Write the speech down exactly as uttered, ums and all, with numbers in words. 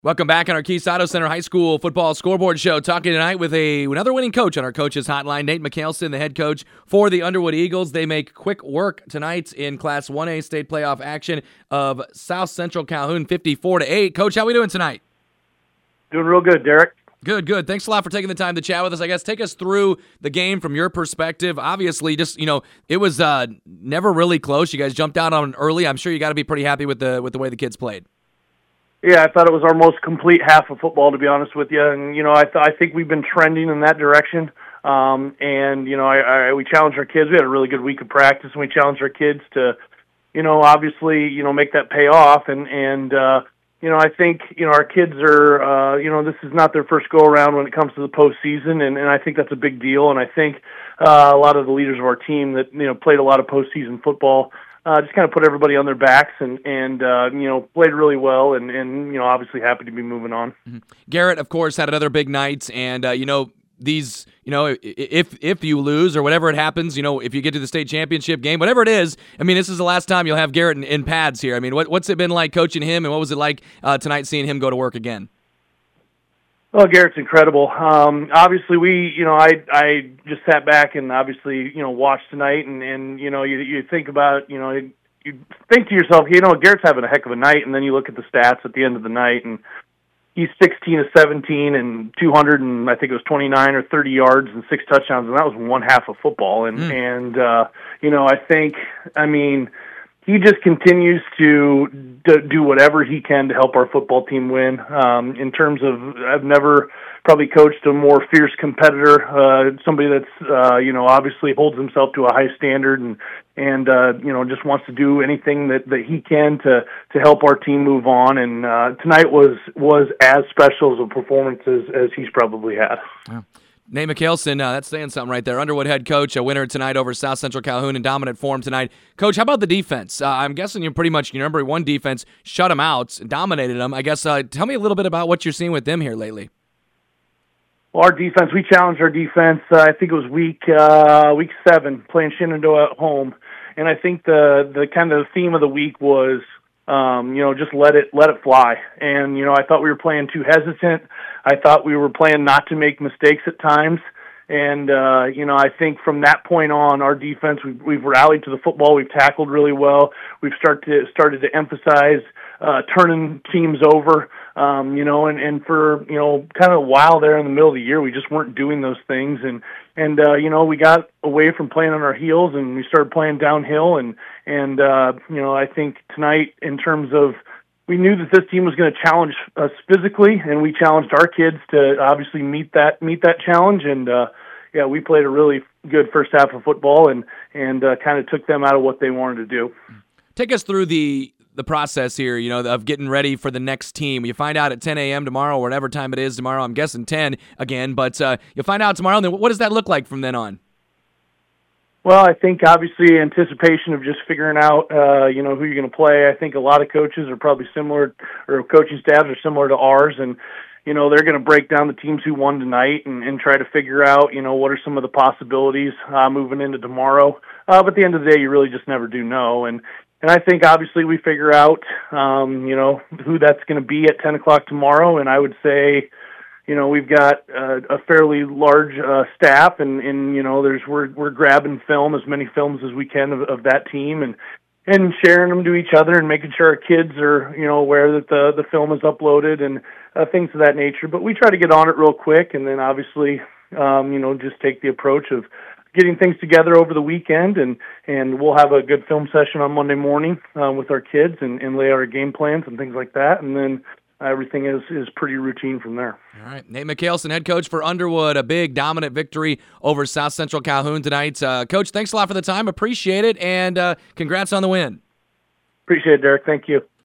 Welcome back on our Keys Auto Center High School Football Scoreboard Show. Talking tonight with a another winning coach on our Coaches Hotline, Nate McHailson, the head coach for the Underwood Eagles. They make quick work tonight in Class one A state playoff action of South Central Calhoun, fifty-four to eight. Coach, how are we doing tonight? Doing real good, Derek. Good, good. Thanks a lot for taking the time to chat with us. I guess take us through the game from your perspective. Obviously, just, you know, it was uh, never really close. You guys jumped out on early. I'm sure you got to be pretty happy with the with the way the kids played. Yeah, I thought it was our most complete half of football, to be honest with you. And, you know, I, th- I think we've been trending in that direction. Um, and, you know, I, I, we challenged our kids. We had a really good week of practice, and we challenged our kids to, you know, obviously, you know, make that pay off. And, and uh, you know, I think, you know, our kids are, uh, you know, this is not their first go-around when it comes to the postseason, and, and I think that's a big deal. And I think uh, a lot of the leaders of our team that, you know, played a lot of postseason football Uh, just kind of put everybody on their backs and, and uh, you know, played really well and, and, you know, obviously happy to be moving on. Mm-hmm. Garrett, of course, had another big night. And, uh, you know, these, you know, if if you lose or whatever it happens, you know, if you get to the state championship game, whatever it is, I mean, this is the last time you'll have Garrett in, in pads here. I mean, what, what's it been like coaching him, and what was it like uh, tonight seeing him go to work again? Well, Garrett's incredible. Um, obviously, we, you know, I I just sat back and obviously, you know, watched tonight, and, and you know, you you think about, you know, you think to yourself, you know, Garrett's having a heck of a night, and then you look at the stats at the end of the night, and he's sixteen of seventeen and two hundred, and I think it was twenty-nine or thirty yards and six touchdowns, and that was one half of football. And, mm. and uh, you know, I think, I mean, he just continues to d- do whatever he can to help our football team win. Um, in terms of, I've never probably coached a more fierce competitor, uh, somebody that's, uh, you know, obviously holds himself to a high standard and, and uh, you know, just wants to do anything that, that he can to, to help our team move on. And uh, tonight was, was as special as a performance as, as he's probably had. Yeah. Nate McHailson, uh, that's saying something right there. Underwood head coach, a winner tonight over South Central Calhoun in dominant form tonight. Coach, how about the defense? Uh, I'm guessing you're pretty much your number one defense, shut them out, dominated them. I guess uh, tell me a little bit about what you're seeing with them here lately. Well, our defense, we challenged our defense, uh, I think it was week uh, week seven, playing Shenandoah at home. And I think the, the kind of theme of the week was, um, you know, just let it let it fly. And, you know, I thought we were playing too hesitant. I thought we were playing not to make mistakes at times. And, uh, you know, I think from that point on, our defense, we've, we've rallied to the football. We've tackled really well. We've started to, started to emphasize uh, turning teams over, um, you know, and, and for, you know, kind of a while there in the middle of the year, we just weren't doing those things. And, and uh, you know, we got away from playing on our heels and we started playing downhill. And, and uh, you know, I think tonight in terms of, we knew that this team was going to challenge us physically, and we challenged our kids to obviously meet that meet that challenge. And uh, yeah, we played a really good first half of football, and and uh, kind of took them out of what they wanted to do. Take us through the the process here, you know, of getting ready for the next team. You find out at ten a.m. tomorrow, or whatever time it is tomorrow. I'm guessing ten again, but uh, you'll find out tomorrow. And then what does that look like from then on? Well, I think obviously anticipation of just figuring out, uh, you know, who you're going to play. I think a lot of coaches are probably similar, or coaching staffs are similar to ours, and you know they're going to break down the teams who won tonight and, and try to figure out, you know, what are some of the possibilities uh, moving into tomorrow. Uh, but at the end of the day, you really just never do know, and and I think obviously we figure out, um, you know, who that's going to be at ten o'clock tomorrow, and I would say, you know, we've got uh, a fairly large uh, staff, and, and you know, there's we're we're grabbing film, as many films as we can of, of that team, and and sharing them to each other, and making sure our kids are, you know, aware that the the film is uploaded and uh, things of that nature. But we try to get on it real quick, and then obviously, um, you know, just take the approach of getting things together over the weekend, and, and we'll have a good film session on Monday morning uh, with our kids, and, and lay out our game plans and things like that, and then everything is, is pretty routine from there. All right. Nate McHailson, head coach for Underwood, a big dominant victory over South Central Calhoun tonight. Uh, coach, thanks a lot for the time. Appreciate it, and uh, congrats on the win. Appreciate it, Derek. Thank you.